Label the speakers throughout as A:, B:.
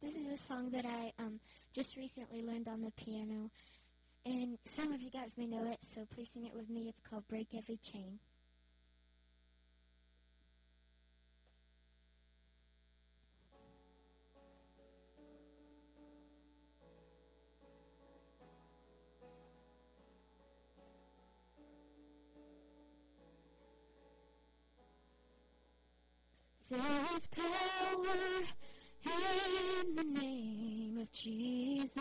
A: This is a song that I just recently learned on the piano, and some of you guys may know it, so please sing it with me. It's called Break Every Chain. There is power in the name of Jesus.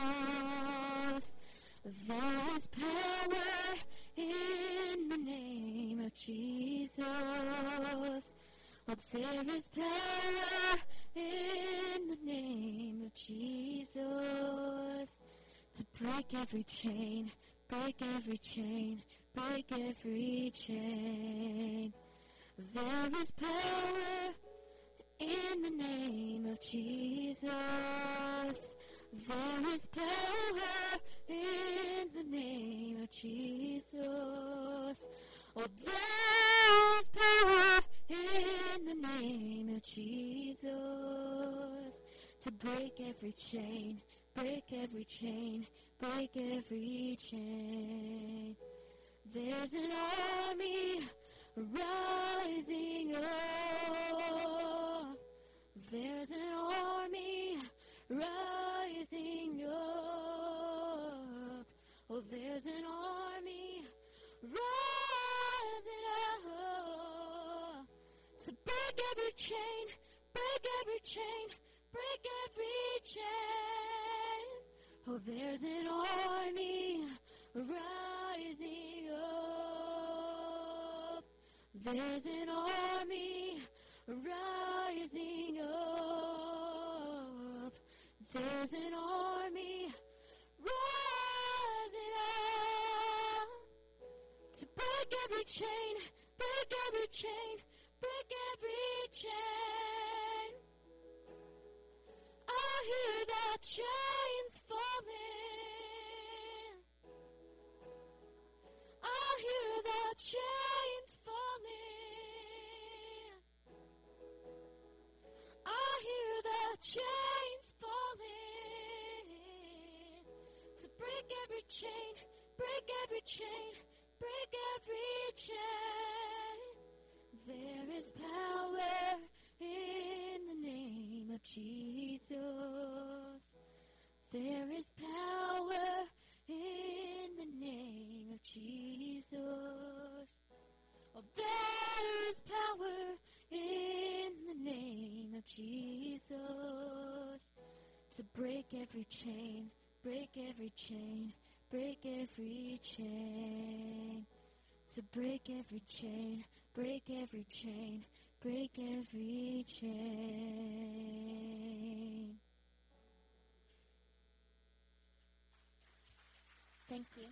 A: There is power in the name of Jesus. Oh, there is power in the name of Jesus to break every chain, break every chain, break every chain. There is power in the name of Jesus. There is power in the name of Jesus. Oh, there is power in the name of Jesus to break every chain, break every chain, break every chain. There's an army rising up. There's an army rising up. Oh, there's an army rising up to break every chain, break every chain, break every chain. Oh, there's an army rising up. There's an army rising up. There's an army rising up to break every chain, break every chain, break every chain. I hear the chains falling. I hear the chains falling. I hear the chains falling. To break every chain, break every chain, break every chain. There is power in the name of Jesus. There is power in the name of Jesus. Oh, there is power in the name of Jesus to break every chain, break every chain, break every chain. To break every chain, break every chain, break every chain. Thank you.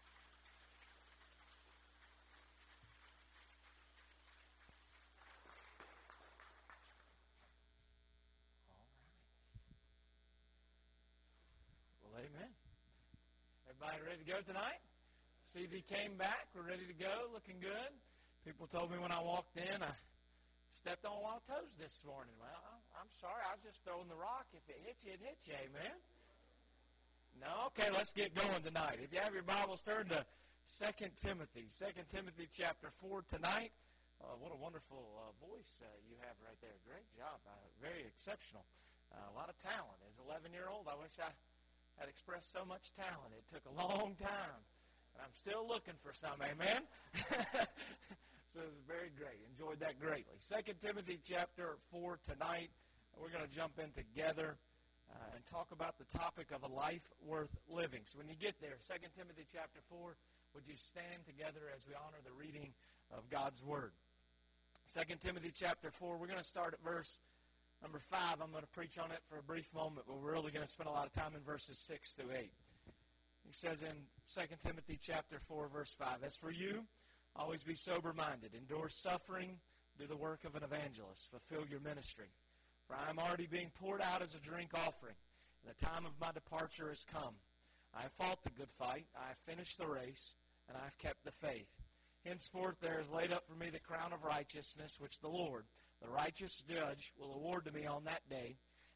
B: Well, amen. Everybody ready to go tonight? CD came back. We're ready to go. Looking good. People told me when I walked in, I stepped on a lot of toes this morning. Well, I'm sorry. I was just throwing the rock. If it hit you, it hit you. Amen. No? Okay, let's get going tonight. If you have your Bibles, turn to 2 Timothy. 2 Timothy chapter 4 tonight. What a wonderful voice you have right there. Great job. Very exceptional. A lot of talent. As an 11-year-old, I wish I had expressed so much talent. It took a long time. And I'm still looking for some. Amen? So it was very great. Enjoyed that greatly. 2 Timothy chapter 4 tonight. We're going to jump in together and talk about the topic of a life worth living. So when you get there, 2 Timothy chapter 4, would you stand together as we honor the reading of God's Word? 2 Timothy chapter 4, we're going to start at verse number 5. I'm going to preach on it for a brief moment, but we're really going to spend a lot of time in verses 6 through 8. He says in 2 Timothy chapter 4, verse 5, "As for you, always be sober-minded, endure suffering, do the work of an evangelist, fulfill your ministry. For I am already being poured out as a drink offering, and the time of my departure has come. I have fought the good fight, I have finished the race, and I have kept the faith. Henceforth there is laid up for me the crown of righteousness, which the Lord, the righteous judge, will award to me on that day,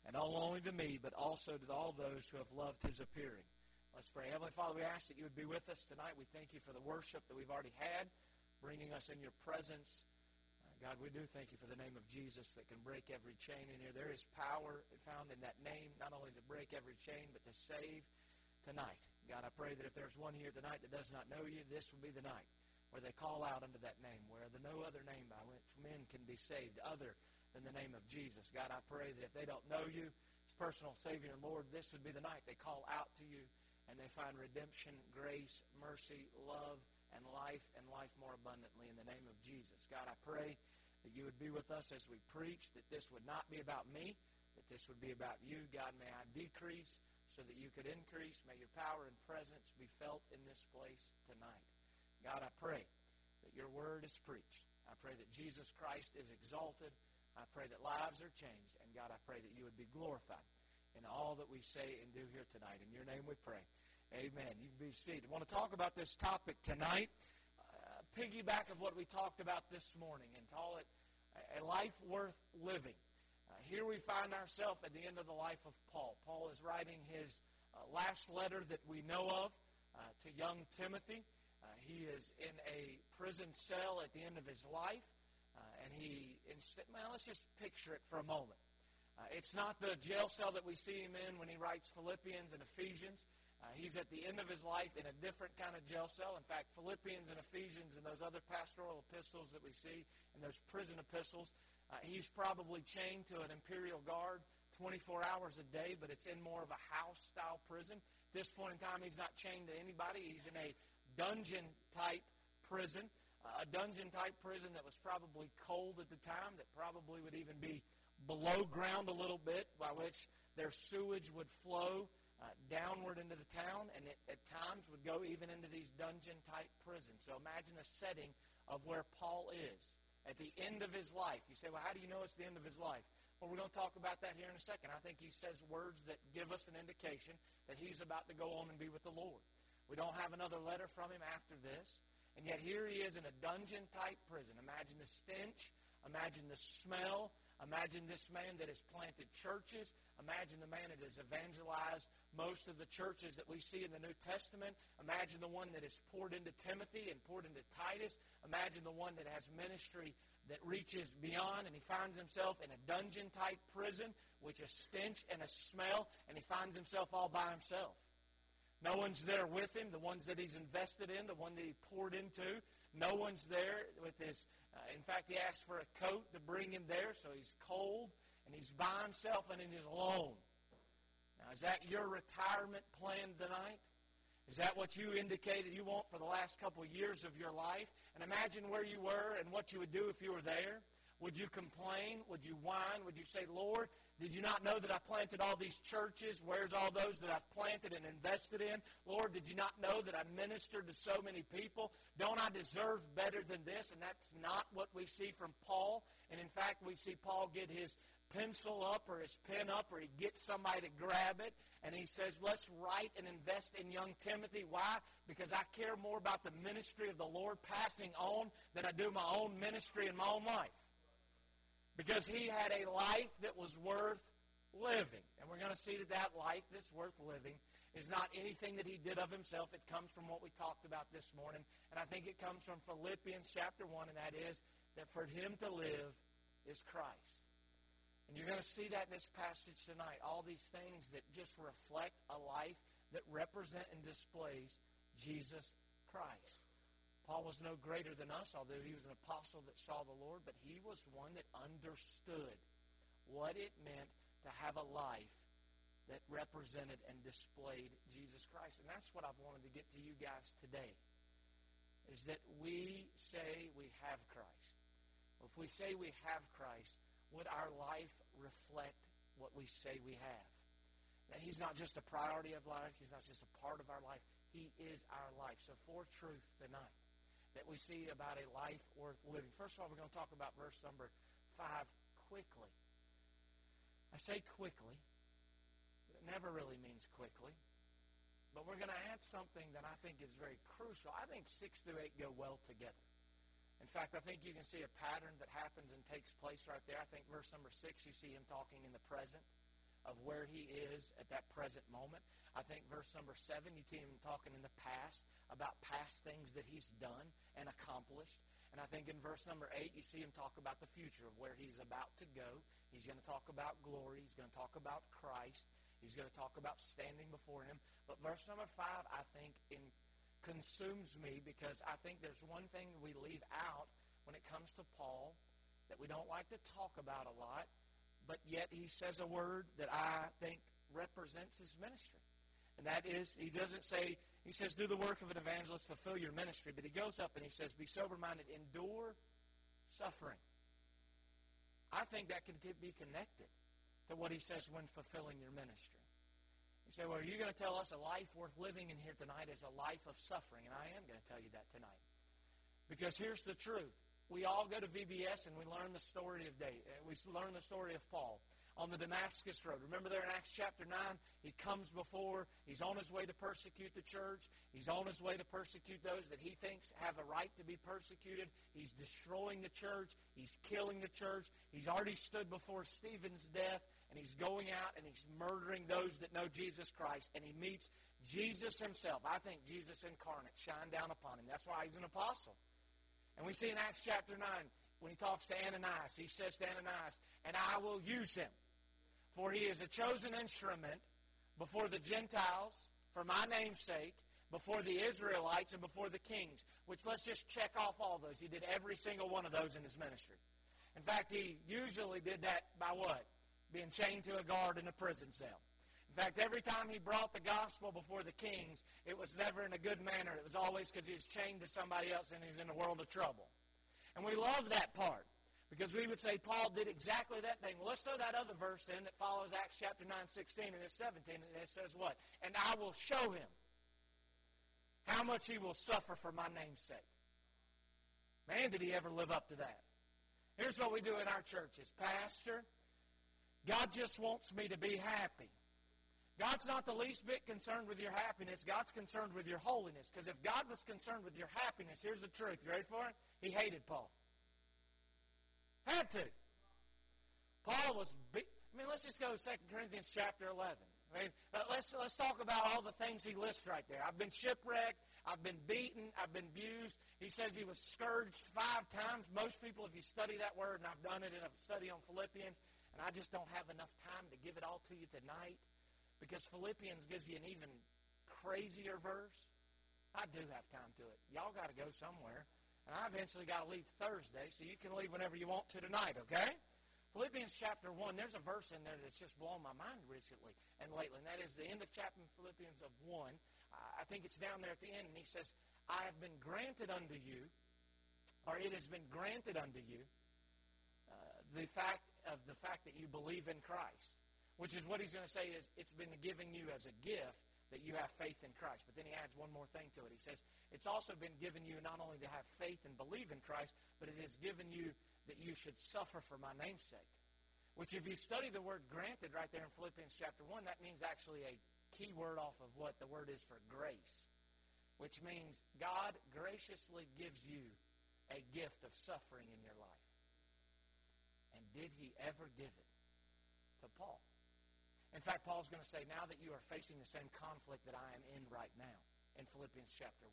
B: and not only to me, but also to all those who have loved his appearing. Let's pray. Heavenly Father, we ask that you would be with us tonight. We thank you for the worship that we've already had, bringing us in your presence. God, we do thank you for the name of Jesus that can break every chain in here. There is power found in that name, not only to break every chain, but to save tonight. God, I pray that if there's one here tonight that does not know you, this will be the night where they call out unto that name, where the no other name by which men can be saved other than the name of Jesus. God, I pray that if they don't know you as personal Savior and Lord, this would be the night they call out to you and they find redemption, grace, mercy, love, and life more abundantly in the name of Jesus. God, I pray that you would be with us as we preach, that this would not be about me, that this would be about you. God, may I decrease so that you could increase. May your power and presence be felt in this place tonight. God, I pray that your word is preached. I pray that Jesus Christ is exalted. I pray that lives are changed. And God, I pray that you would be glorified in all that we say and do here tonight. In your name we pray. Amen. You can be seated. I want to talk about this topic tonight, piggyback of what we talked about this morning, and call it a life worth living. Here we find ourselves at the end of the life of Paul. Paul is writing his last letter that we know of to young Timothy. He is in a prison cell at the end of his life, and let's just picture it for a moment. It's not the jail cell that we see him in when he writes Philippians and Ephesians. He's at the end of his life in a different kind of jail cell. In fact, Philippians and Ephesians and those other pastoral epistles that we see and those prison epistles, he's probably chained to an imperial guard 24 hours a day, but it's in more of a house-style prison. At this point in time, he's not chained to anybody. He's in a dungeon-type prison, a dungeon-type prison that was probably cold at the time, that probably would even be below ground a little bit, by which their sewage would flow downward into the town, and it at times would go even into these dungeon-type prisons. So imagine the setting of where Paul is at the end of his life. You say, well, how do you know it's the end of his life? Well, we're going to talk about that here in a second. I think he says words that give us an indication that he's about to go on and be with the Lord. We don't have another letter from him after this, and yet here he is in a dungeon-type prison. Imagine the stench. Imagine the smell. Imagine this man that has planted churches. Imagine the man that has evangelized most of the churches that we see in the New Testament. Imagine the one that has poured into Timothy and poured into Titus. Imagine the one that has ministry that reaches beyond, and he finds himself in a dungeon-type prison, which is stench and a smell, and he finds himself all by himself. No one's there with him, the ones that he's invested in, the one that he poured into. No one's there with his, in fact, he asked for a coat to bring him there, so he's cold, and he's by himself and he's alone. Now, is that your retirement plan tonight? Is that what you indicated you want for the last couple of years of your life? And imagine where you were and what you would do if you were there. Would you complain? Would you whine? Would you say, Lord, did you not know that I planted all these churches? Where's all those that I've planted and invested in? Lord, did you not know that I ministered to so many people? Don't I deserve better than this? And that's not what we see from Paul. And in fact, we see Paul get his pencil up or his pen up, or he gets somebody to grab it, and he says, let's write and invest in young Timothy. Why? Because I care more about the ministry of the Lord passing on than I do my own ministry in my own life. Because he had a life that was worth living. And we're going to see that that life that's worth living is not anything that he did of himself. It comes from what we talked about this morning. And I think it comes from Philippians chapter 1, and that is that for him to live is Christ. And you're going to see that in this passage tonight. All these things that just reflect a life that represent and displays Jesus Christ. Paul was no greater than us, although he was an apostle that saw the Lord, but he was one that understood what it meant to have a life that represented and displayed Jesus Christ. And that's what I've wanted to get to you guys today, is that we say we have Christ. Well, if we say we have Christ, would our life reflect what we say we have? That he's not just a priority of life. He's not just a part of our life. He is our life. So 4 truths tonight that we see about a life worth living. First of all, we're going to talk about verse number 5 quickly. I say quickly, but it never really means quickly. But we're going to add something that I think is very crucial. I think 6 through 8 go well together. In fact, I think you can see a pattern that happens and takes place right there. I think verse number 6, you see him talking in the present. of where he is at that present moment. I think verse number 7, you see him talking in the past about past things that he's done and accomplished. And I think in verse number 8, you see him talk about the future of where he's about to go. He's going to talk about glory. He's going to talk about Christ. He's going to talk about standing before him. But verse number 5, I think, consumes me because I think there's one thing we leave out when it comes to Paul that we don't like to talk about a lot, but yet he says a word that I think represents his ministry. And that is, he doesn't say, he says, do the work of an evangelist, fulfill your ministry. But he goes up and he says, be sober-minded, endure suffering. I think that can be connected to what he says when fulfilling your ministry. You say, well, are you going to tell us a life worth living in here tonight is a life of suffering? And I am going to tell you that tonight. Because here's the truth. We all go to VBS and we learn the story of David. We learn the story of Paul on the Damascus Road. Remember there in Acts chapter 9, he comes before, he's on his way to persecute the church. He's on his way to persecute those that he thinks have a right to be persecuted. He's destroying the church. He's killing the church. He's already stood before Stephen's death, and he's going out and he's murdering those that know Jesus Christ. And he meets Jesus himself. I think Jesus incarnate shine down upon him. That's why he's an apostle. And we see in Acts chapter 9, when he talks to Ananias, he says to Ananias, and I will use him. For he is a chosen instrument before the Gentiles, for my name's sake, before the Israelites, and before the kings. Which let's just check off all those. He did every single one of those in his ministry. In fact, he usually did that by what? Being chained to a guard in a prison cell. In fact, every time he brought the gospel before the kings, it was never in a good manner. It was always because he was chained to somebody else and he's in a world of trouble. And we love that part. Because we would say Paul did exactly that thing. Well, let's throw that other verse in that follows Acts chapter 9, 16 and 17. And it says what? And I will show him how much he will suffer for my name's sake. Man, did he ever live up to that. Here's what we do in our churches. Pastor, God just wants me to be happy. God's not the least bit concerned with your happiness. God's concerned with your holiness. Because if God was concerned with your happiness, here's the truth. You ready for it? He hated Paul. Had to. Paul was let's just go to 2 Corinthians chapter 11. Let's talk about all the things he lists right there. I've been shipwrecked. I've been beaten. I've been abused. He says he was scourged 5 times. Most people, if you study that word, and I've done it in a study on Philippians, and I just don't have enough time to give it all to you tonight, because Philippians gives you an even crazier verse. I do have time to it. Y'all got to go somewhere. And I eventually got to leave Thursday, so you can leave whenever you want to tonight, okay? Philippians chapter 1, there's a verse in there that's just blown my mind recently and lately, and that is the end of chapter Philippians of 1. I think it's down there at the end, and he says, I have been granted unto you, or it has been granted unto you, the fact that you believe in Christ, which is what he's going to say is it's been given you as a gift that you have faith in Christ. But then he adds one more thing to it. He says, it's also been given you not only to have faith and believe in Christ, but it has given you that you should suffer for my name's sake. Which if you study the word granted right there in Philippians chapter 1, that means actually a key word off of what the word is for grace. Which means God graciously gives you a gift of suffering in your life. And did he ever give it to Paul? In fact, Paul's going to say, now that you are facing the same conflict that I am in right now, in Philippians chapter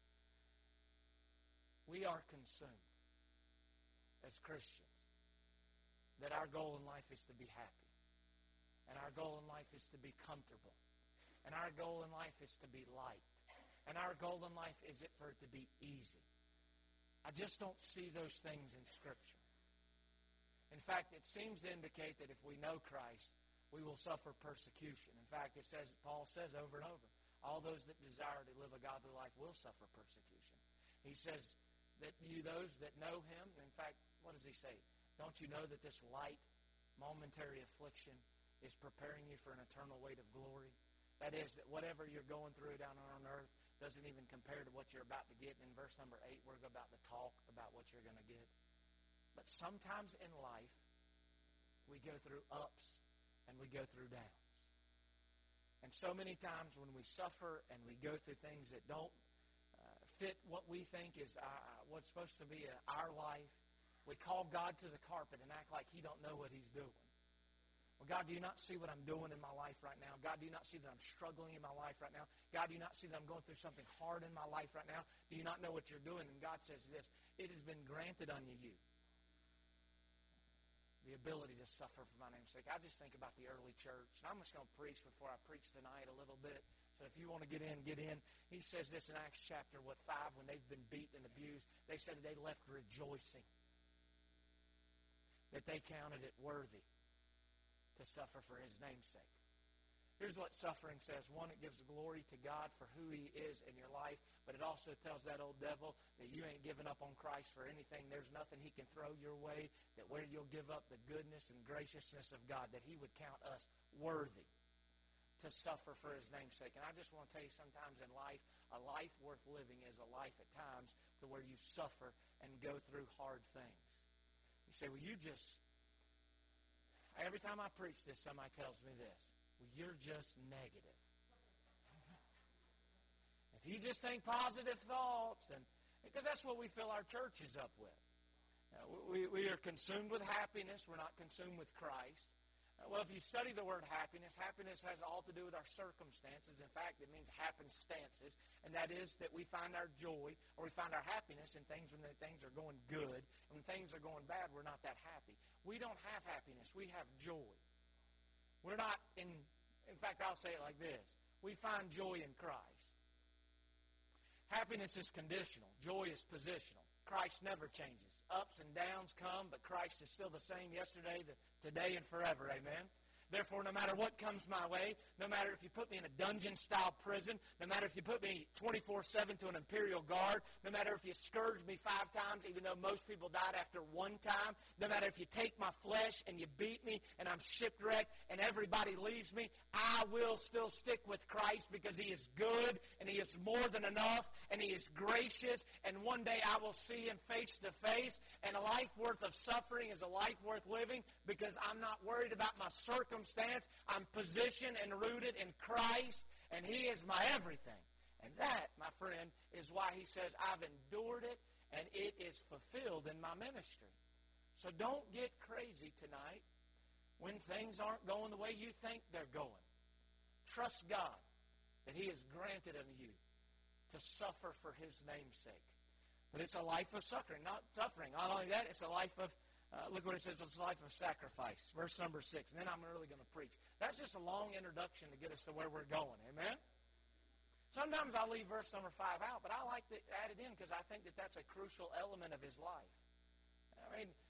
B: 1, we are consumed as Christians that our goal in life is to be happy. And our goal in life is to be comfortable. And our goal in life is to be liked. And our goal in life is it for it to be easy. I just don't see those things in Scripture. In fact, it seems to indicate that if we know Christ, we will suffer persecution. In fact, Paul says over and over, all those that desire to live a godly life will suffer persecution. He says that those that know him, in fact, what does he say? Don't you know that this light, momentary affliction is preparing you for an eternal weight of glory? That is, that whatever you're going through down on earth doesn't even compare to what you're about to get. And in verse number 8, we're about to talk about what you're going to get. But sometimes in life, we go through ups and we go through downs. And so many times when we suffer and we go through things that don't fit what we think is what's supposed to be our life, we call God to the carpet and act like he don't know what he's doing. Well, God, do you not see what I'm doing in my life right now? God, do you not see that I'm struggling in my life right now? God, do you not see that I'm going through something hard in my life right now? Do you not know what you're doing? And God says this, it has been granted unto you the ability to suffer for my name's sake. I just think about the early church. And I'm just going to preach before I preach tonight a little bit. So if you want to get in, get in. He says this in Acts chapter 5, when they've been beaten and abused, they said they left rejoicing, that they counted it worthy to suffer for his name's sake. Here's what suffering says. One, it gives glory to God for who he is in your life, but it also tells that old devil that you ain't giving up on Christ for anything. There's nothing he can throw your way, that where you'll give up the goodness and graciousness of God, that he would count us worthy to suffer for his name's sake. And I just want to tell you, sometimes in life, a life worth living is a life at times to where you suffer and go through hard things. You say, well, every time I preach this, somebody tells me this. Well, you're just negative. If you just think positive thoughts, and because that's what we fill our churches up with. We are consumed with happiness. We're not consumed with Christ. Well, if you study the word happiness, happiness has all to do with our circumstances. In fact, it means happenstances, and that is that we find our joy or we find our happiness in things when things are going good. And when things are going bad, we're not that happy. We don't have happiness. We have joy. We're not in fact, I'll say it like this. We find joy in Christ. Happiness is conditional. Joy is positional. Christ never changes. Ups and downs come, but Christ is still the same yesterday, today, and forever. Amen? Therefore, no matter what comes my way, no matter if you put me in a dungeon-style prison, no matter if you put me 24/7 to an imperial guard, no matter if you scourge me 5 times, even though most people died after 1 time, no matter if you take my flesh and you beat me and I'm shipwrecked and everybody leaves me, I will still stick with Christ because he is good and he is more than enough and he is gracious, and one day I will see him face to face, and a life worth of suffering is a life worth living because I'm not worried about my circumstance. I'm positioned and rooted in Christ, and he is my everything. And that, my friend, is why he says, I've endured it, and it is fulfilled in my ministry. So don't get crazy tonight when things aren't going the way you think they're going. Trust God that he has granted unto you to suffer for his name's sake. But it's a life of suffering. Not only that, it's a life of, look what it says, it's a life of sacrifice. Verse number 6, and then I'm really going to preach. That's just a long introduction to get us to where we're going. Amen? Sometimes I leave verse number 5 out, but I like to add it in because I think that that's a crucial element of his life. I mean,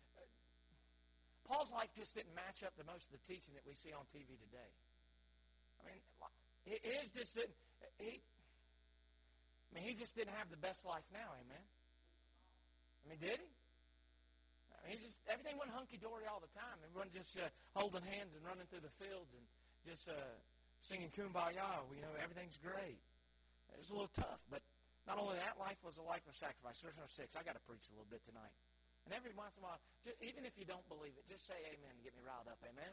B: Paul's life just didn't match up to most of the teaching that we see on TV today. I mean, his just didn't, he just didn't have the best life now, amen? I mean, did he? Everything went hunky-dory all the time. Everyone just holding hands and running through the fields and just singing Kumbaya. Everything's great. It was a little tough, but not only that, life was a life of sacrifice. Verse number 6, I got to preach a little bit tonight. And every once in a while, even if you don't believe it, just say amen and get me riled up, amen?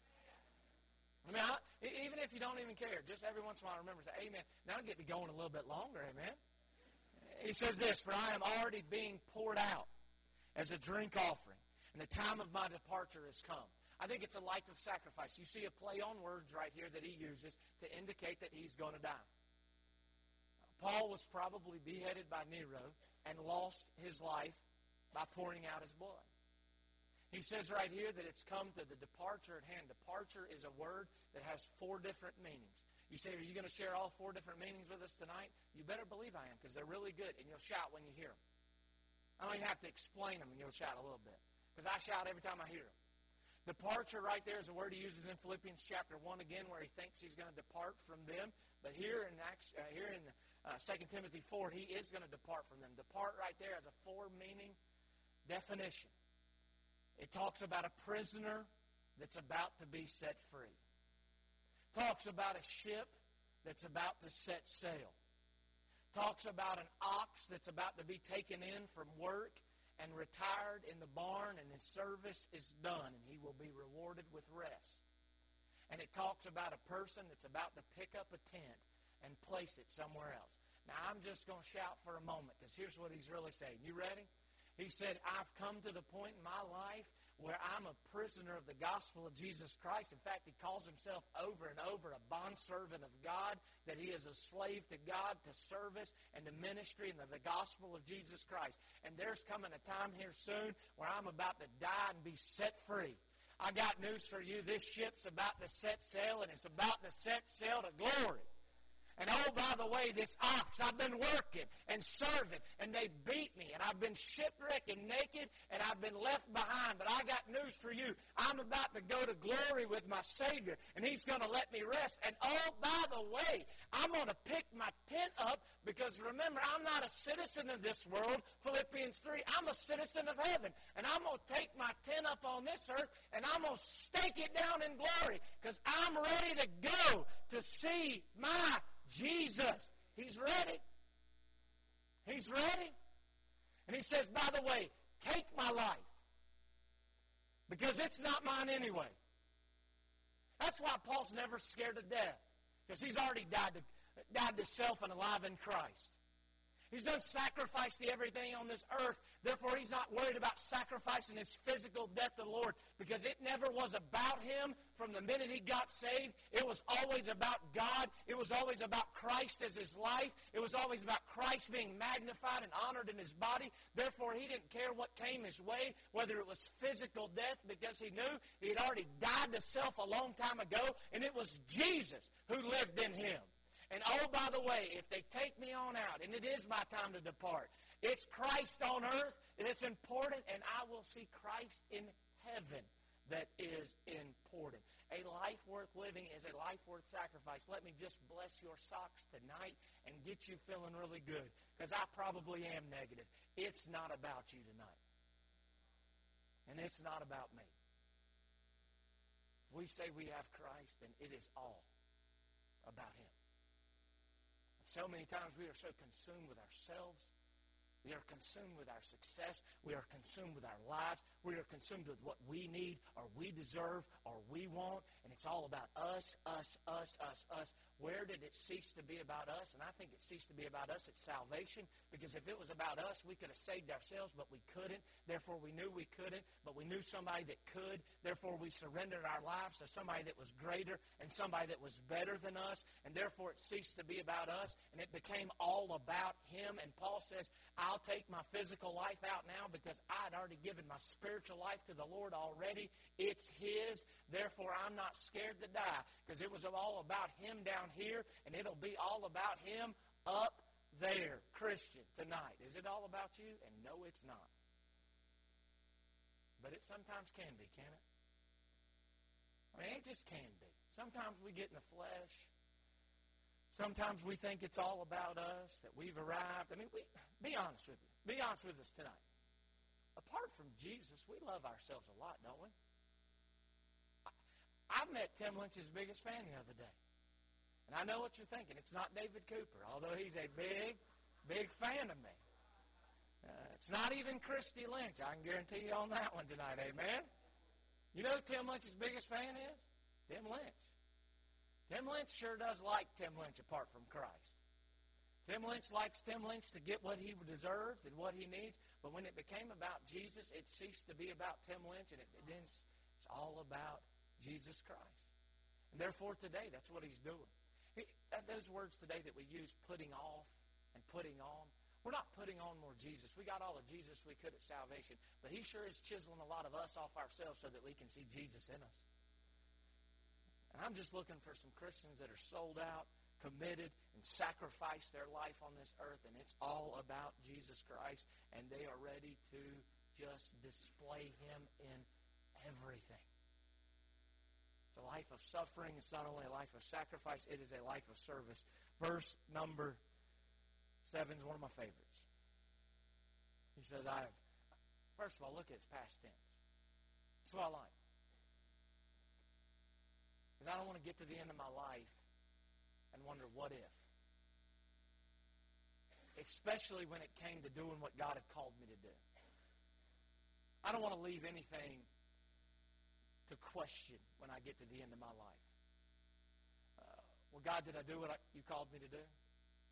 B: Even if you don't even care, just every once in a while remember to say amen. Now it'll get me going a little bit longer, amen? He says this, for I am already being poured out as a drink offering, and the time of my departure has come. I think it's a life of sacrifice. You see a play on words right here that he uses to indicate that he's going to die. Paul was probably beheaded by Nero and lost his life by pouring out his blood. He says right here that it's come to the departure at hand. Departure is a word that has 4 different meanings. You say, are you going to share all 4 different meanings with us tonight? You better believe I am, because they're really good, and you'll shout when you hear them. I don't even have to explain them, and you'll shout a little bit, because I shout every time I hear them. Departure right there is a word he uses in Philippians chapter 1 again, where he thinks he's going to depart from them. But here in 2 Timothy 4, he is going to depart from them. Depart right there has a 4-meaning definition. It talks about a prisoner that's about to be set free. Talks about a ship that's about to set sail. Talks about an ox that's about to be taken in from work and retired in the barn, and his service is done, and he will be rewarded with rest. And it talks about a person that's about to pick up a tent and place it somewhere else. Now, I'm just going to shout for a moment, because here's what he's really saying. You ready? He said, I've come to the point in my life where I'm a prisoner of the gospel of Jesus Christ. In fact, he calls himself over and over a bondservant of God, that he is a slave to God, to service, and to ministry and the gospel of Jesus Christ. And there's coming a time here soon where I'm about to die and be set free. I got news for you. This ship's about to set sail, and it's about to set sail to glory. And oh, by the way, this ox, I've been working and serving, and they beat me, and I've been shipwrecked and naked, and I've been left behind. But I got news for you. I'm about to go to glory with my Savior, and he's going to let me rest. And oh, by the way, I'm going to pick my tent up, because remember, I'm not a citizen of this world, Philippians 3. I'm a citizen of heaven, and I'm going to take my tent up on this earth, and I'm going to stake it down in glory, because I'm ready to go to see my Jesus. He's ready. He's ready. And he says, by the way, take my life, because it's not mine anyway. That's why Paul's never scared of death, because he's already died to self and alive in Christ. He's done sacrifice to everything on this earth. Therefore, he's not worried about sacrificing his physical death to the Lord, because it never was about him from the minute he got saved. It was always about God. It was always about Christ as his life. It was always about Christ being magnified and honored in his body. Therefore, he didn't care what came his way, whether it was physical death, because he knew he had already died to self a long time ago, and it was Jesus who lived in him. And oh, by the way, if they take me on out, and it is my time to depart, it's Christ on earth, and it's important, and I will see Christ in heaven. That is important. A life worth living is a life worth sacrifice. Let me just bless your socks tonight and get you feeling really good, because I probably am negative. It's not about you tonight. And it's not about me. If we say we have Christ, then it is all about him. So many times we are so consumed with ourselves. We are consumed with our success. We are consumed with our lives. We are consumed with what we need or we deserve or we want. And it's all about us, us, us, us, us. Where did it cease to be about us? And I think it ceased to be about us at salvation, because if it was about us, we could have saved ourselves, but we couldn't. Therefore, we knew we couldn't, but we knew somebody that could. Therefore, we surrendered our lives to somebody that was greater and somebody that was better than us. And therefore, it ceased to be about us, and it became all about him. And Paul says, I'll take my physical life out now, because I'd already given my spiritual life to the Lord already. It's his. Therefore, I'm not scared to die, because it was all about him down here, and it'll be all about him up there. Christian, tonight, is it all about you? And no, it's not. But it sometimes can be, can't it? I mean, it just can be. Sometimes we get in the flesh. Sometimes we think it's all about us, that we've arrived. I mean, be honest with you. Be honest with us tonight. Apart from Jesus, we love ourselves a lot, don't we? I met Tim Lynch's biggest fan the other day. And I know what you're thinking. It's not David Cooper, although he's a big, big fan of me. It's not even Christy Lynch. I can guarantee you on that one tonight, amen? You know who Tim Lynch's biggest fan is? Tim Lynch. Tim Lynch sure does like Tim Lynch apart from Christ. Tim Lynch likes Tim Lynch to get what he deserves and what he needs. But when it became about Jesus, it ceased to be about Tim Lynch, and it's all about Jesus Christ. And therefore today, that's what he's doing. Those words today that we use, putting off and putting on, we're not putting on more Jesus. We got all the Jesus we could at salvation, but he sure is chiseling a lot of us off ourselves so that we can see Jesus in us. And I'm just looking for some Christians that are sold out, committed, and sacrifice their life on this earth, and it's all about Jesus Christ, and they are ready to just display him in everything. It's a life of suffering. It's not only a life of sacrifice, it is a life of service. Verse number 7 is one of my favorites. He says, first of all, look at his past tense. That's what I like. Because I don't want to get to the end of my life and wonder, what if? Especially when it came to doing what God had called me to do. I don't want to leave anything to question when I get to the end of my life. Well, God, did I do what you called me to do?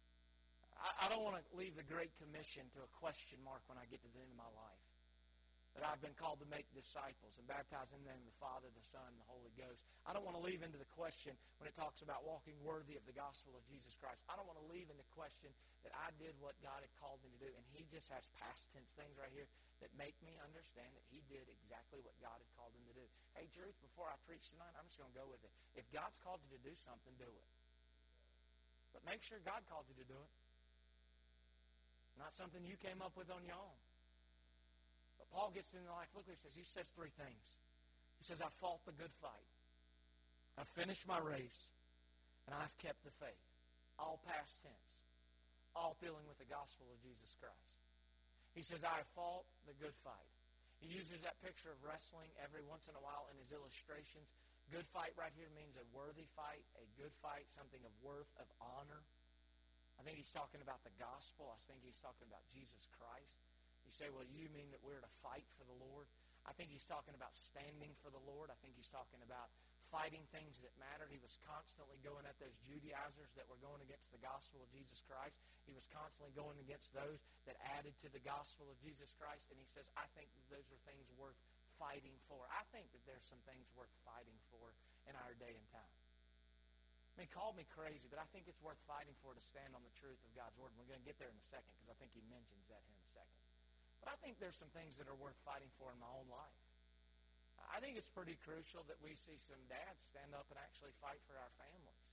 B: I don't want to leave the Great Commission to a question mark when I get to the end of my life. that I've been called to make disciples and baptize in the name of the Father, the Son, and the Holy Ghost. I don't want to leave into the question when it talks about walking worthy of the gospel of Jesus Christ. I don't want to leave into question that I did what God had called me to do. And he just has past tense things right here that make me understand that he did exactly what God had called him to do. Hey, truth, before I preach tonight, I'm just going to go with it. If God's called you to do something, do it. But make sure God called you to do it. Not something you came up with on your own. But Paul gets into life. Look what he says. He says three things. He says, I fought the good fight. I've finished my race. And I've kept the faith. All past tense. All dealing with the gospel of Jesus Christ. He says, I have fought the good fight. He uses that picture of wrestling every once in a while in his illustrations. Good fight right here means a worthy fight, a good fight, something of worth, of honor. I think he's talking about the gospel. I think he's talking about Jesus Christ. You say, well, you mean that we're to fight for the Lord? I think he's talking about standing for the Lord. I think he's talking about fighting things that mattered. He was constantly going at those Judaizers that were going against the gospel of Jesus Christ. He was constantly going against those that added to the gospel of Jesus Christ. And he says, I think that those are things worth fighting for. I think that there's some things worth fighting for in our day and time. I mean, call me crazy, but I think it's worth fighting for to stand on the truth of God's Word. And we're going to get there in a second because I think he mentions that here in a second. But I think there's some things that are worth fighting for in my own life. I think it's pretty crucial that we see some dads stand up and actually fight for our families.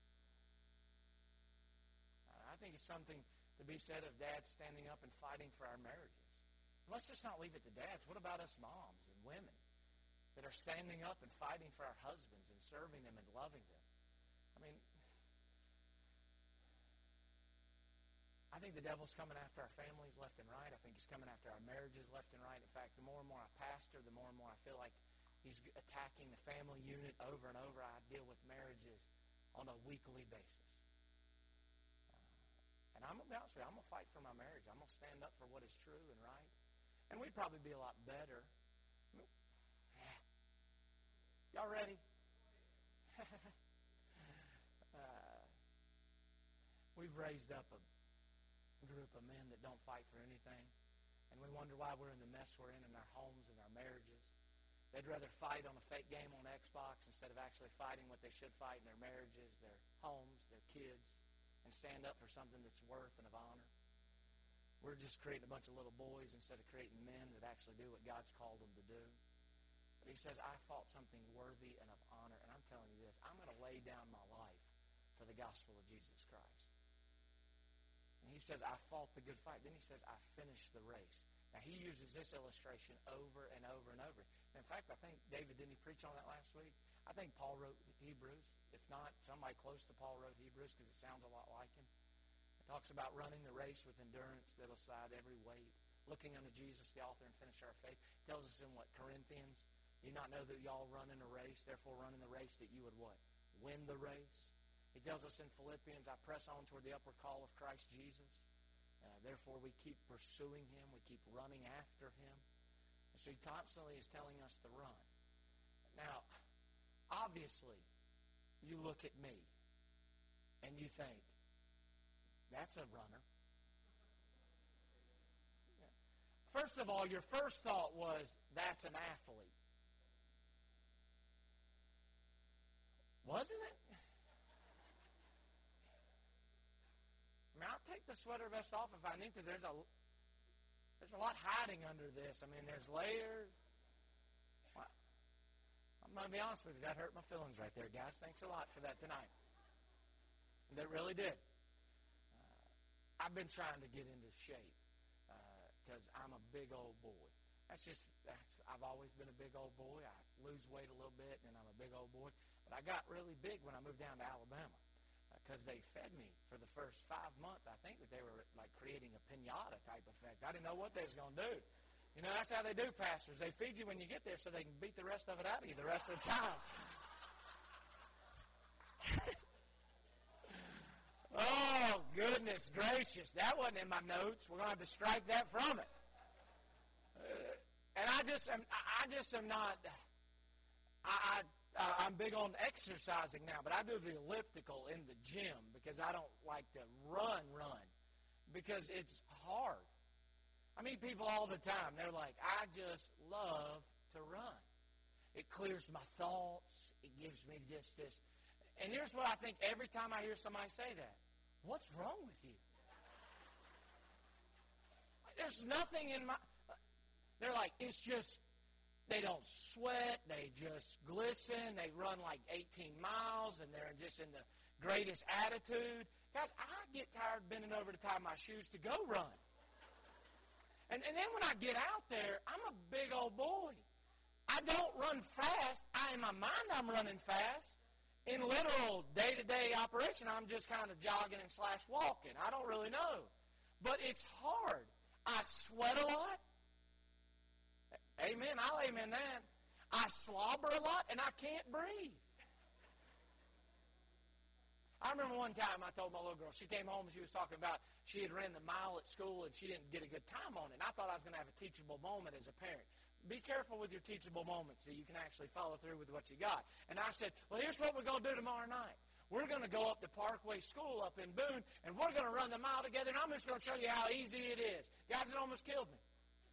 B: I think it's something to be said of dads standing up and fighting for our marriages. And let's just not leave it to dads. What about us moms and women that are standing up and fighting for our husbands and serving them and loving them? I mean, I think the devil's coming after our families left and right. I think he's coming after our marriages left and right. In fact, the more and more I pastor, the more and more I feel like he's attacking the family unit over and over. I deal with marriages on a weekly basis. And I'm going to be honest with you, I'm going to fight for my marriage. I'm going to stand up for what is true and right. And we'd probably be a lot better. Y'all ready? We've raised up a group of men that don't fight for anything. And we wonder why we're in the mess we're in our homes and our marriages. They'd rather fight on a fake game on Xbox instead of actually fighting what they should fight in their marriages, their homes, their kids, and stand up for something that's worth and of honor. We're just creating a bunch of little boys instead of creating men that actually do what God's called them to do. But he says, I fought something worthy and of honor. And I'm telling you this, I'm going to lay down my life for the gospel of Jesus Christ. And he says, I fought the good fight. Then he says, I finished the race. Now, he uses this illustration over and over and over. In fact, I think, David, didn't he preach on that last week? I think Paul wrote Hebrews. If not, somebody close to Paul wrote Hebrews because it sounds a lot like him. It talks about running the race with endurance, that aside every weight, looking unto Jesus, the author and finisher of faith. It tells us in what, Corinthians, you not know that y'all run in a race, therefore run in the race that you would what? Win the race. He tells us in Philippians, I press on toward the upward call of Christ Jesus. Therefore, we keep pursuing him. We keep running after him. And so he constantly is telling us to run. Now, obviously, you look at me and you think, that's a runner. First of all, your first thought was, that's an athlete. Wasn't it? I mean, I'll take the sweater vest off if I need to. There's a lot hiding under this. I mean, there's layers. Well, I'm going to be honest with you. That hurt my feelings right there, guys. Thanks a lot for that tonight. That really did. I've been trying to get into shape because I'm a big old boy. I've always been a big old boy. I lose weight a little bit, and I'm a big old boy. But I got really big when I moved down to Alabama. Because they fed me for the first 5 months. I think that they were like creating a piñata type effect. I didn't know what they was going to do. You know, that's how they do, pastors. They feed you when you get there so they can beat the rest of it out of you the rest of the time. Oh, goodness gracious. That wasn't in my notes. We're going to have to strike that from it. And I just am not... I'm big on exercising now, but I do the elliptical in the gym because I don't like to run because it's hard. I meet people all the time. They're like, I just love to run. It clears my thoughts. It gives me just this. And here's what I think every time I hear somebody say that. What's wrong with you? There's nothing in my... They're like, it's just, they don't sweat. They just glisten. They run like 18 miles, and they're just in the greatest attitude. Guys, I get tired bending over to tie my shoes to go run. And then when I get out there, I'm a big old boy. I don't run fast. In my mind, I'm running fast. In literal day-to-day operation, I'm just kind of jogging and / walking. I don't really know. But it's hard. I sweat a lot. Amen. I'll amen that. I slobber a lot, and I can't breathe. I remember one time I told my little girl, she came home and she was talking about she had ran the mile at school and she didn't get a good time on it. And I thought I was going to have a teachable moment as a parent. Be careful with your teachable moments so you can actually follow through with what you got. And I said, well, here's what we're going to do tomorrow night. We're going to go up to Parkway School up in Boone, and we're going to run the mile together, and I'm just going to show you how easy it is. Guys, it almost killed me.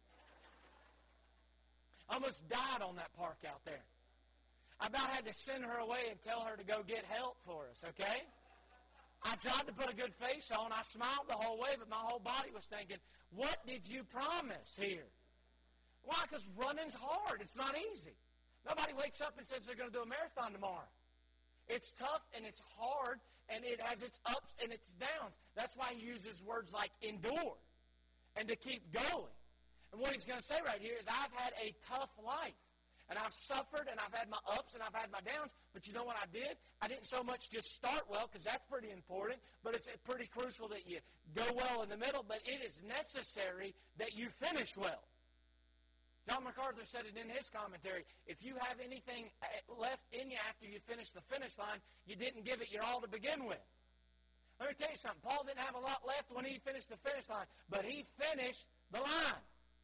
B: I almost died on that park out there. I about had to send her away and tell her to go get help for us, okay? I tried to put a good face on. I smiled the whole way, but my whole body was thinking, what did you promise here? Why? Because running's hard. It's not easy. Nobody wakes up and says they're going to do a marathon tomorrow. It's tough and it's hard, and it has its ups and its downs. That's why he uses words like endure and to keep going. And what he's going to say right here is, I've had a tough life. And I've suffered, and I've had my ups, and I've had my downs. But you know what I did? I didn't so much just start well, because that's pretty important. But it's pretty crucial that you go well in the middle. But it is necessary that you finish well. John MacArthur said it in his commentary. If you have anything left in you after you finish the finish line, you didn't give it your all to begin with. Let me tell you something. Paul didn't have a lot left when he finished the finish line, but he finished the line.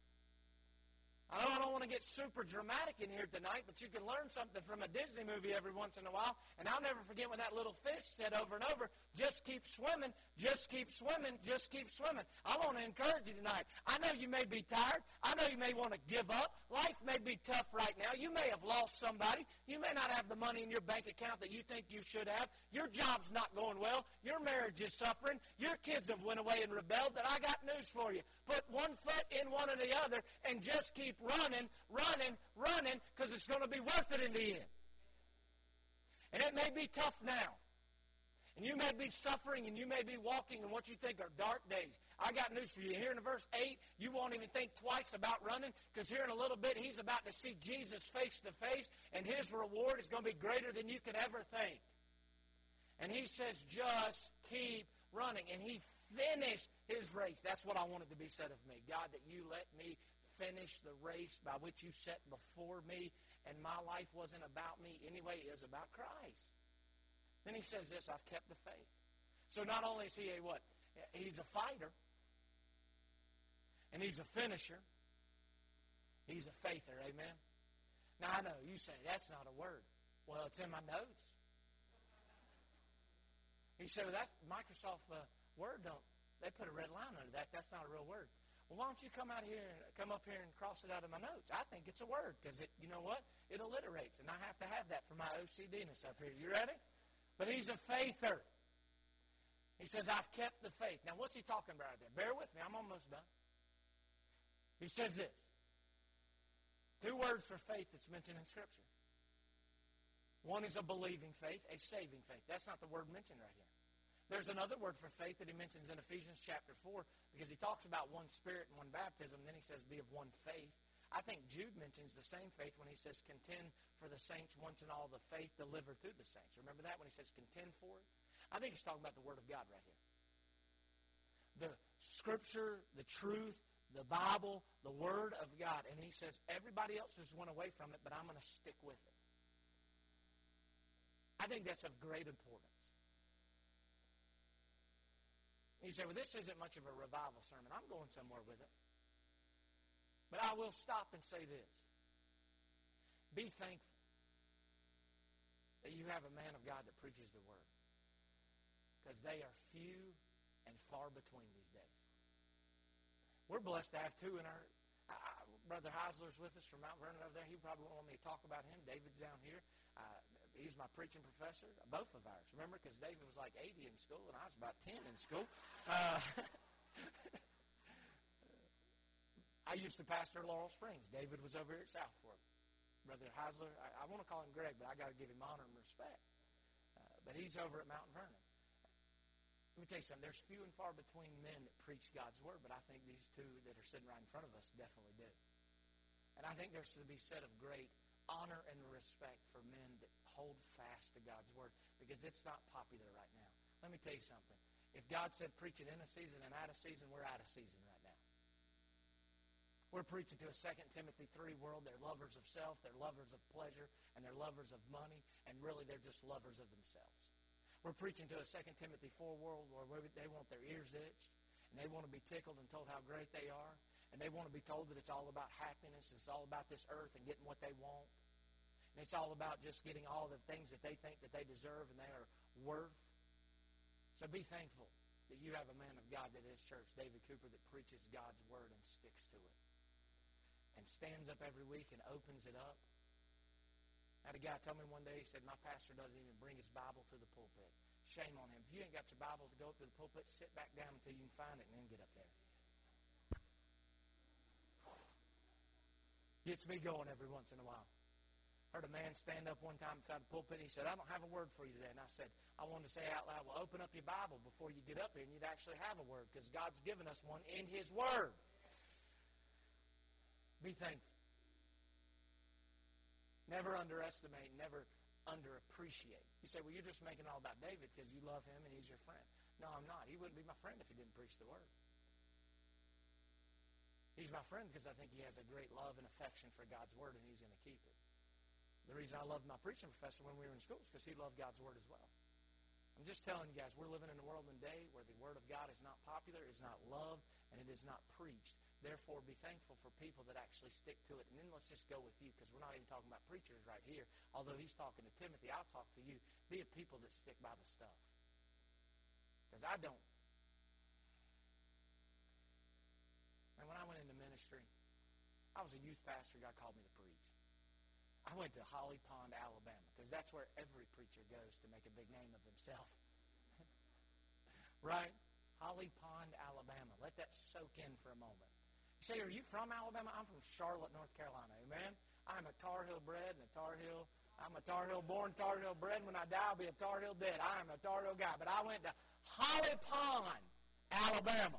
B: I know I don't want to get super dramatic in here tonight, but you can learn something from a Disney movie every once in a while. And I'll never forget when that little fish said over and over, just keep swimming, just keep swimming, just keep swimming. I want to encourage you tonight. I know you may be tired. I know you may want to give up. Life may be tough right now. You may have lost somebody. You may not have the money in your bank account that you think you should have. Your job's not going well. Your marriage is suffering. Your kids have went away and rebelled. But I got news for you. Put one foot in one or the other and just keep running, because it's going to be worth it in the end. And it may be tough now. And you may be suffering, and you may be walking in what you think are dark days. I got news for you. Here in verse 8, you won't even think twice about running, because here in a little bit, he's about to see Jesus face to face, and his reward is going to be greater than you could ever think. And he says, just keep running. And he finished his race. That's what I wanted to be said of me. God, that you let me finish the race by which you set before me, and my life wasn't about me anyway, it was about Christ. Then he says this, I've kept the faith. So not only is he a what? He's a fighter, and he's a finisher. He's a faither, amen? Now I know, you say, that's not a word. Well, it's in my notes. He said, well, that Microsoft Word they put a red line under that. That's not a real word. Well, why don't you come up here and cross it out of my notes? I think it's a word, because you know what? It alliterates, and I have to have that for my OCD-ness up here. You ready? But he's a faither. He says, I've kept the faith. Now, what's he talking about right there? Bear with me. I'm almost done. He says this. 2 words for faith that's mentioned in Scripture. One is a believing faith, a saving faith. That's not the word mentioned right here. There's another word for faith that he mentions in Ephesians chapter 4, because he talks about one spirit and one baptism. Then he says, be of one faith. I think Jude mentions the same faith when he says, contend for the saints once and all the faith delivered to the saints. Remember that when he says contend for it? I think he's talking about the Word of God right here. The Scripture, the truth, the Bible, the Word of God. And he says, everybody else has went away from it, but I'm going to stick with it. I think that's of great importance. He said, well, this isn't much of a revival sermon. I'm going somewhere with it. But I will stop and say this. Be thankful that you have a man of God that preaches the Word, because they are few and far between these days. We're blessed to have two in our... Brother Heisler's with us from Mount Vernon over there. He probably won't want me to talk about him. David's down here. He's my preaching professor, both of ours. Remember, because David was like 80 in school, and I was about 10 in school. I used to pastor Laurel Springs. David was over here at South Fork. Brother Heisler, I want to call him Greg, but I got to give him honor and respect. But he's over at Mount Vernon. Let me tell you something. There's few and far between men that preach God's word, but I think these two that are sitting right in front of us definitely do. And I think there's to be said of great honor and respect for men that hold fast to God's word, because it's not popular right now. Let me tell you something. If God said preach it in a season and out of season, we're out of season right now. We're preaching to a 2 Timothy 3 world. They're lovers of self, they're lovers of pleasure, and they're lovers of money, and really they're just lovers of themselves. We're preaching to a 2 Timothy 4 world where they want their ears itched, and they want to be tickled and told how great they are, and they want to be told that it's all about happiness, it's all about this earth and getting what they want, and it's all about just getting all the things that they think that they deserve and they are worth. So be thankful that you have a man of God that is church, David Cooper, that preaches God's word and sticks to it, and stands up every week and opens it up. I had a guy tell me one day, he said, my pastor doesn't even bring his Bible to the pulpit. Shame on him. If you ain't got your Bible to go up to the pulpit, sit back down until you can find it and then get up there. Gets me going every once in a while. Heard a man stand up one time beside the pulpit. He said, I don't have a word for you today. And I said, I wanted to say out loud, well, open up your Bible before you get up here and you'd actually have a word, because God's given us one in His Word. Be thankful. Never underestimate, never underappreciate. You say, well, you're just making it all about David because you love him and he's your friend. No, I'm not. He wouldn't be my friend if he didn't preach the word. He's my friend because I think he has a great love and affection for God's word, and he's going to keep it. The reason I loved my preaching professor when we were in school is because he loved God's word as well. I'm just telling you guys, we're living in a world and day where the word of God is not popular, is not loved, and it is not preached. Therefore, be thankful for people that actually stick to it. And then let's just go with you, because we're not even talking about preachers right here. Although he's talking to Timothy, I'll talk to you. Be a people that stick by the stuff. Because I don't. And when I went into ministry, I was a youth pastor. God called me to preach. I went to Holly Pond, Alabama, because that's where every preacher goes to make a big name of himself. Right? Holly Pond, Alabama. Let that soak in for a moment. You say, are you from Alabama? I'm from Charlotte, North Carolina. Amen? I'm a Tar Heel bred and a Tar Heel. I'm a Tar Heel born, Tar Heel bred. When I die, I'll be a Tar Heel dead. I am a Tar Heel guy. But I went to Holly Pond, Alabama.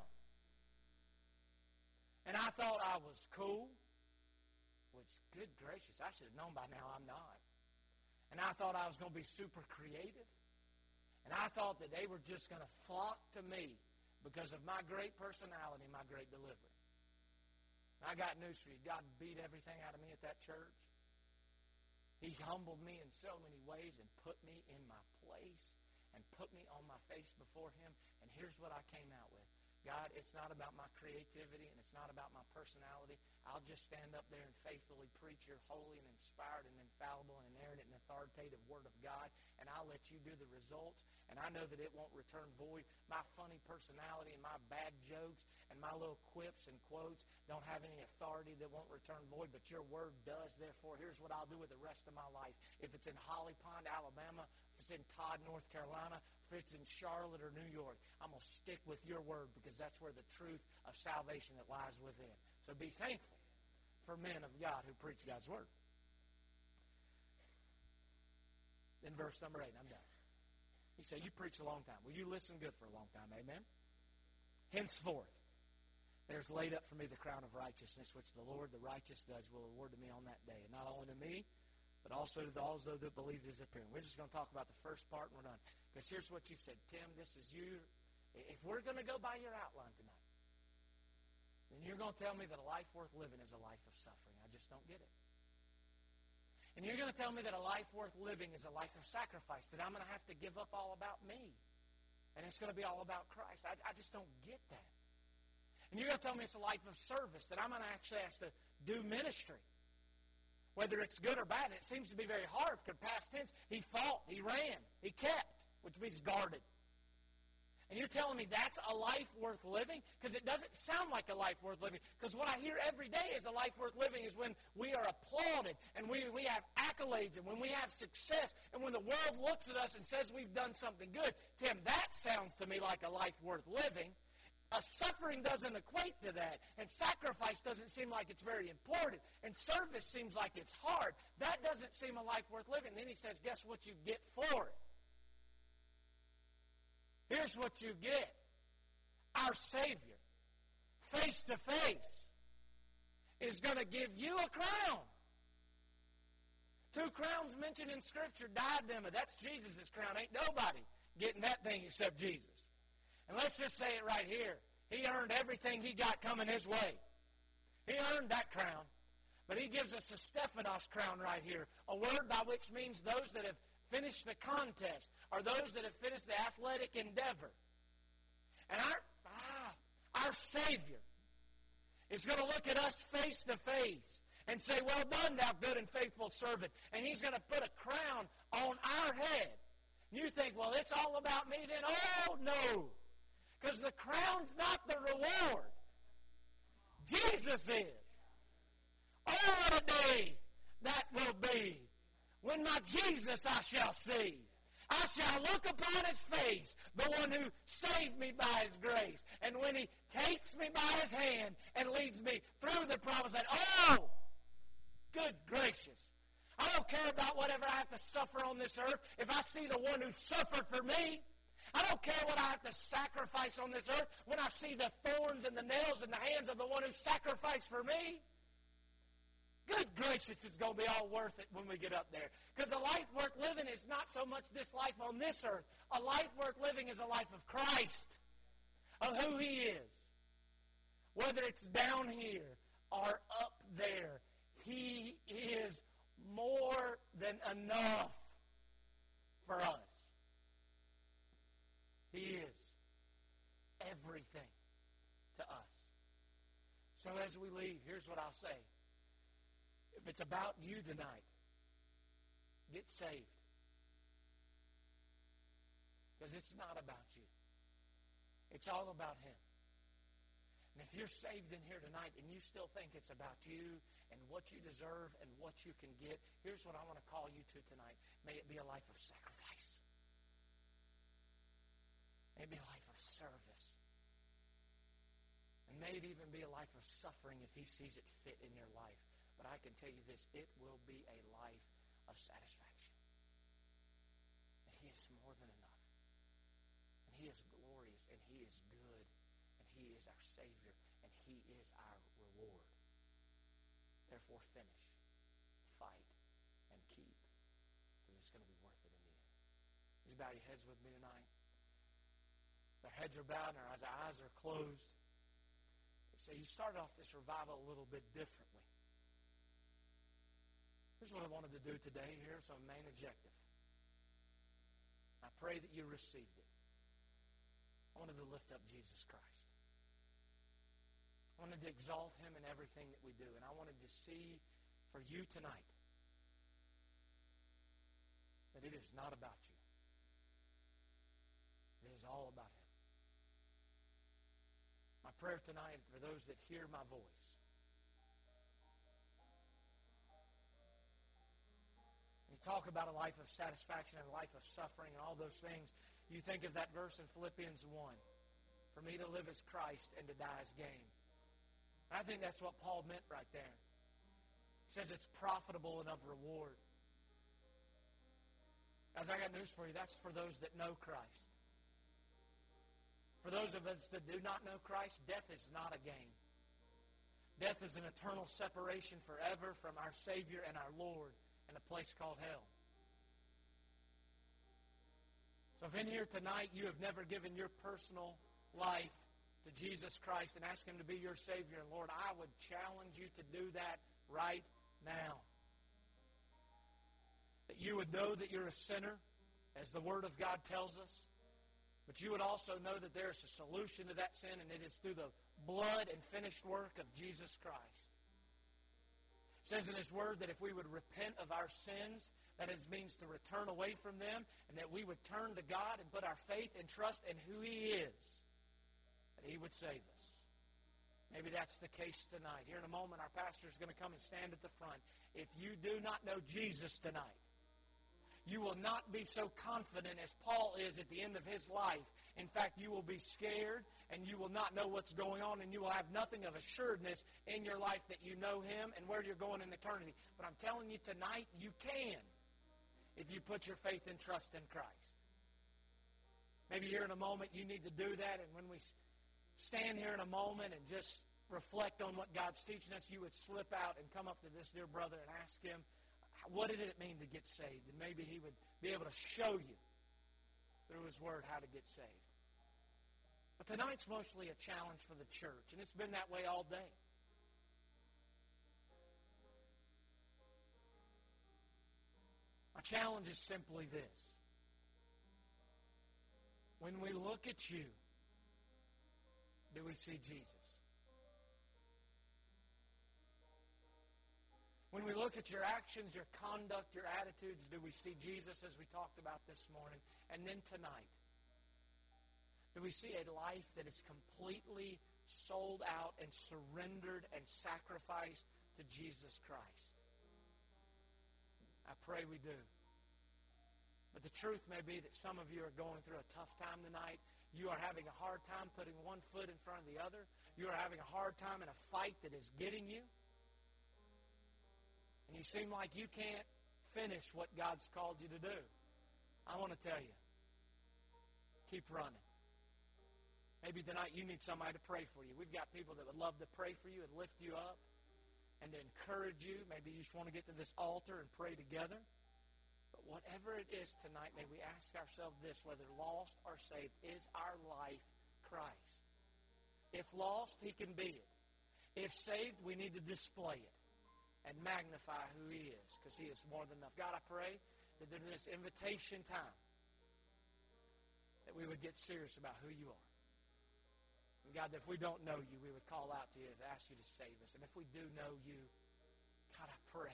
B: And I thought I was cool. Which, good gracious, I should have known by now I'm not. And I thought I was going to be super creative. And I thought that they were just going to flock to me because of my great personality and my great delivery. And I got news for you. God beat everything out of me at that church. He humbled me in so many ways and put me in my place and put me on my face before Him. And here's what I came out with. God, it's not about my creativity and it's not about my personality. I'll just stand up there and faithfully preach your holy and inspired and infallible and inerrant and authoritative Word of God, and I'll let you do the results, and I know that it won't return void. My funny personality and my bad jokes and my little quips and quotes don't have any authority that won't return void, but your Word does. Therefore, here's what I'll do with the rest of my life. If it's in Holly Pond, Alabama, if it's in Todd, North Carolina, if it's in Charlotte or New York, I'm going to stick with your word because that's where the truth of salvation that lies within. So be thankful for men of God who preach God's word. Then verse number 8, I'm done. He said, you preach a long time. Well, you listen good for a long time, amen? Henceforth, there's laid up for me the crown of righteousness, which the Lord, the righteous judge, will award to me on that day. And not only to me, but also to those that believe His appearing. We're just going to talk about the first part and we're done. Because here's what you said. Tim, this is you. If we're going to go by your outline tonight, then you're going to tell me that a life worth living is a life of suffering. I just don't get it. And you're going to tell me that a life worth living is a life of sacrifice, that I'm going to have to give up all about me. And it's going to be all about Christ. I just don't get that. And you're going to tell me it's a life of service, that I'm going to actually have to do ministry. Whether it's good or bad, and it seems to be very hard because past tense, he fought, he ran, he kept, which means guarded. And you're telling me that's a life worth living? Because it doesn't sound like a life worth living. Because what I hear every day is a life worth living is when we are applauded and we have accolades and when we have success and when the world looks at us and says we've done something good. Tim, that sounds to me like a life worth living. Suffering doesn't equate to that. And sacrifice doesn't seem like it's very important. And service seems like it's hard. That doesn't seem a life worth living. Then he says, guess what you get for it? Here's what you get. Our Savior, face to face, is going to give you a crown. 2 crowns mentioned in Scripture, diadema. That's Jesus' crown. Ain't nobody getting that thing except Jesus. And let's just say it right here. He earned everything he got coming his way. He earned that crown. But he gives us a Stephanos crown right here, a word by which means those that have finished the contest or those that have finished the athletic endeavor. And our Savior is going to look at us face to face and say, well done, thou good and faithful servant. And he's going to put a crown on our head. You think, well, it's all about me then? Oh, no. Because the crown's not the reward. Jesus is. Oh, what a day that will be. When my Jesus I shall see. I shall look upon his face, the one who saved me by his grace. And when he takes me by his hand and leads me through the promised land, oh, good gracious. I don't care about whatever I have to suffer on this earth. If I see the one who suffered for me, I don't care what I have to sacrifice on this earth when I see the thorns and the nails in the hands of the one who sacrificed for me. Good gracious, it's going to be all worth it when we get up there. Because a life worth living is not so much this life on this earth. A life worth living is a life of Christ, of who he is. Whether it's down here or up there, he is more than enough for us. He is everything to us. So as we leave, here's what I'll say. If it's about you tonight, get saved. Because it's not about you. It's all about him. And if you're saved in here tonight and you still think it's about you and what you deserve and what you can get, here's what I want to call you to tonight. May it be a life of sacrifice. May it be a life of service. And may it even be a life of suffering if he sees it fit in your life. But I can tell you this, it will be a life of satisfaction. And he is more than enough. And he is glorious, and he is good, and he is our Savior, and he is our reward. Therefore, finish, fight, and keep, because it's going to be worth it in the end. Would you bow your heads with me tonight? Our heads are bowed and our eyes are closed. So you started off this revival a little bit differently. Here's what I wanted to do today. Here's our main objective. I pray that you received it. I wanted to lift up Jesus Christ. I wanted to exalt him in everything that we do. And I wanted to see for you tonight that it is not about you. It is all about him. My prayer tonight for those that hear my voice, you talk about a life of satisfaction and a life of suffering and all those things. You think of that verse in Philippians 1. For me to live as Christ and to die as gain. And I think that's what Paul meant right there. He says it's profitable and of reward. As I got news for you, that's for those that know Christ. For those of us that do not know Christ, death is not a gain. Death is an eternal separation forever from our Savior and our Lord in a place called hell. So if in here tonight you have never given your personal life to Jesus Christ and asked him to be your Savior and Lord, I would challenge you to do that right now. That you would know that you're a sinner, as the Word of God tells us. But you would also know that there is a solution to that sin, and it is through the blood and finished work of Jesus Christ. It says in His Word that if we would repent of our sins, that it means to return away from them, and that we would turn to God and put our faith and trust in who He is, that He would save us. Maybe that's the case tonight. Here in a moment, our pastor is going to come and stand at the front. If you do not know Jesus tonight, you will not be so confident as Paul is at the end of his life. In fact, you will be scared, and you will not know what's going on, and you will have nothing of assuredness in your life that you know Him and where you're going in eternity. But I'm telling you tonight, you can if you put your faith and trust in Christ. Maybe here in a moment you need to do that, and when we stand here in a moment and just reflect on what God's teaching us, you would slip out and come up to this dear brother and ask him, what did it mean to get saved? And maybe he would be able to show you through His Word how to get saved. But tonight's mostly a challenge for the church, and it's been that way all day. My challenge is simply this. When we look at you, do we see Jesus? When we look at your actions, your conduct, your attitudes, do we see Jesus as we talked about this morning? And then tonight, do we see a life that is completely sold out and surrendered and sacrificed to Jesus Christ? I pray we do. But the truth may be that some of you are going through a tough time tonight. You are having a hard time putting one foot in front of the other. You are having a hard time in a fight that is getting you. And you seem like you can't finish what God's called you to do. I want to tell you, keep running. Maybe tonight you need somebody to pray for you. We've got people that would love to pray for you and lift you up and to encourage you. Maybe you just want to get to this altar and pray together. But whatever it is tonight, may we ask ourselves this, whether lost or saved, is our life Christ? If lost, He can be it. If saved, we need to display it and magnify who He is, because He is more than enough. God, I pray that in this invitation time, that we would get serious about who You are. And God, that if we don't know You, we would call out to You and ask You to save us. And if we do know You, God, I pray,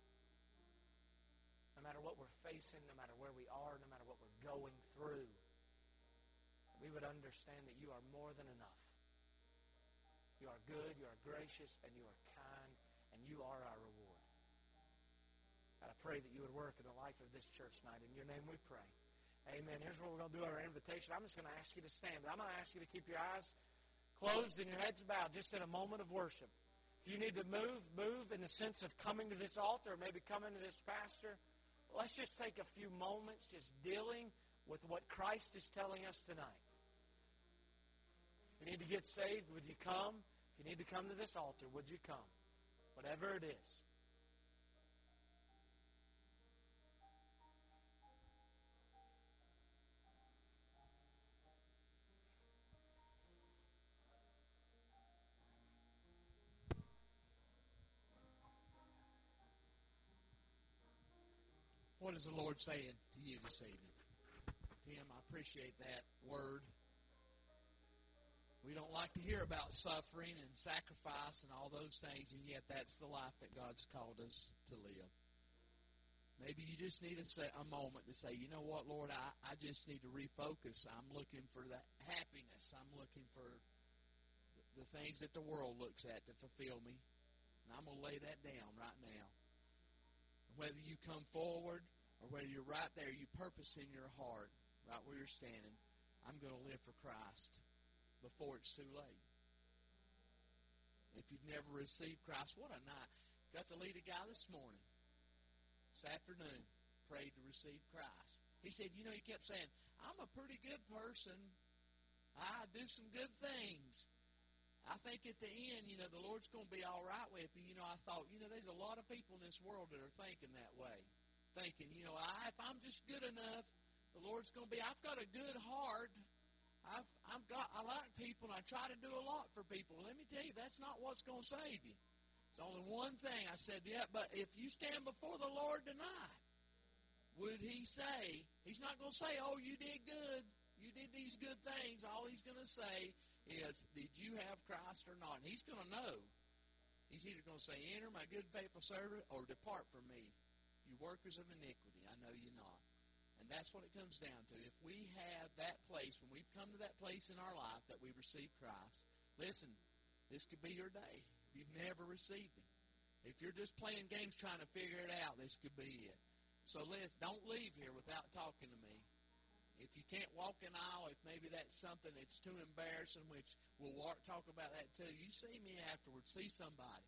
B: no matter what we're facing, no matter where we are, no matter what we're going through, we would understand that You are more than enough. You are good, You are gracious, and You are kind, and You are our reward. God, I pray that You would work in the life of this church tonight. In Your name we pray. Amen. Here's what we're going to do, our invitation. I'm just going to ask you to stand, but I'm going to ask you to keep your eyes closed and your heads bowed just in a moment of worship. If you need to move in the sense of coming to this altar or maybe coming to this pastor, let's just take a few moments just dealing with what Christ is telling us tonight. If you need to get saved, would you come? If you need to come to this altar, would you come? Whatever it is.
C: What is the Lord saying to you this evening? Tim, I appreciate that word. We don't like to hear about suffering and sacrifice and all those things, and yet that's the life that God's called us to live. Maybe you just need a moment to say, you know what, Lord, I just need to refocus. I'm looking for that happiness. I'm looking for the things that the world looks at to fulfill me. And I'm going to lay that down right now. Whether you come forward or whether you're right there, you purpose in your heart, right where you're standing, I'm going to live for Christ before it's too late. If you've never received Christ, what a night. Got to lead a guy this morning, this afternoon, prayed to receive Christ. He said, he kept saying, I'm a pretty good person. I do some good things. I think at the end, the Lord's going to be all right with you. I thought, there's a lot of people in this world that are thinking that way. Thinking, if I'm just good enough, the Lord's going to be, I've got a good heart. I like people, and I try to do a lot for people. Let me tell you, that's not what's going to save you. It's only one thing. I said, yeah, but if you stand before the Lord tonight, would He say, He's not going to say, oh, you did good. You did these good things. All He's going to say is, did you have Christ or not? And He's going to know. He's either going to say, enter, my good and faithful servant, or depart from me, you workers of iniquity. I know you not. And that's what it comes down to. If we have that place, when we've come to that place in our life that we've received Christ, listen, this could be your day. If you've never received Him. If you're just playing games trying to figure it out, this could be it. So don't leave here without talking to me. If you can't walk an aisle, if maybe that's something that's too embarrassing, which we'll talk about that too, you see me afterwards, see somebody.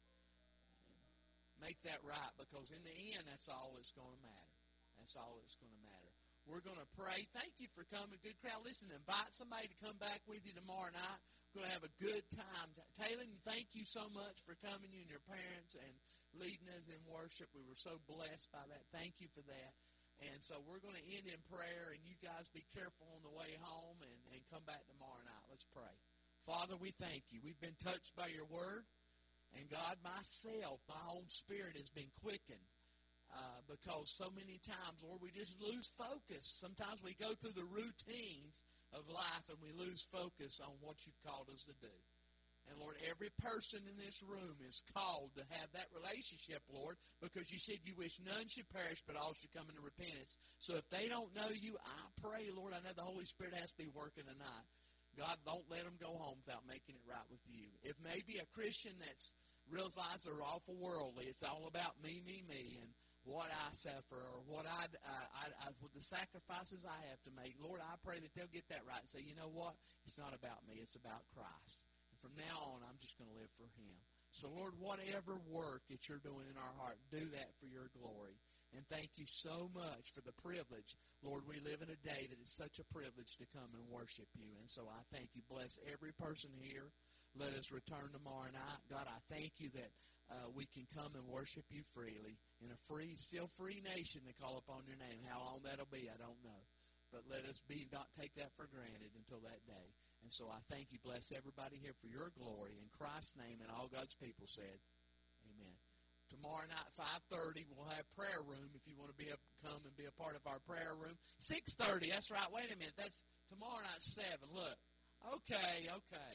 C: Make that right, because in the end, that's all that's going to matter. That's all that's going to matter. We're going to pray. Thank you for coming. Good crowd. Listen, invite somebody to come back with you tomorrow night. We're going to have a good time. Taylor, thank you so much for coming, you and your parents, and leading us in worship. We were so blessed by that. Thank you for that. And so we're going to end in prayer, and you guys be careful on the way home and come back tomorrow night. Let's pray. Father, we thank you. We've been touched by your word. And God, myself, my own spirit has been quickened because so many times, Lord, we just lose focus. Sometimes we go through the routines of life and we lose focus on what you've called us to do. And, Lord, every person in this room is called to have that relationship, Lord, because you said you wish none should perish but all should come into repentance. So if they don't know you, I pray, Lord, I know the Holy Spirit has to be working tonight. God, don't let them go home without making it right with you. If maybe a Christian that's realized they're awful worldly, it's all about me, and what I suffer or what with the sacrifices I have to make. Lord, I pray that they'll get that right and say, you know what? It's not about me. It's about Christ. And from now on, I'm just going to live for Him. So, Lord, whatever work that you're doing in our heart, do that for your glory. And thank you so much for the privilege. Lord, we live in a day that is such a privilege to come and worship you. And so I thank you. Bless every person here. Let us return tomorrow night. God, I thank you that we can come and worship you freely in a still free nation to call upon your name. How long that'll be, I don't know. But let us not take that for granted until that day. And so I thank you. Bless everybody here for your glory. In Christ's name, and all God's people said, amen. Tomorrow night, 5:30, we'll have prayer room if you want to come and be a part of our prayer room. 6:30, that's right. Wait a minute. That's tomorrow night, 7. Look. Okay.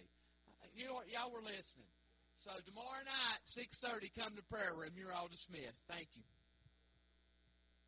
C: You know what? Y'all were listening. So tomorrow night, 6:30, come to prayer room. You're all dismissed. Thank you.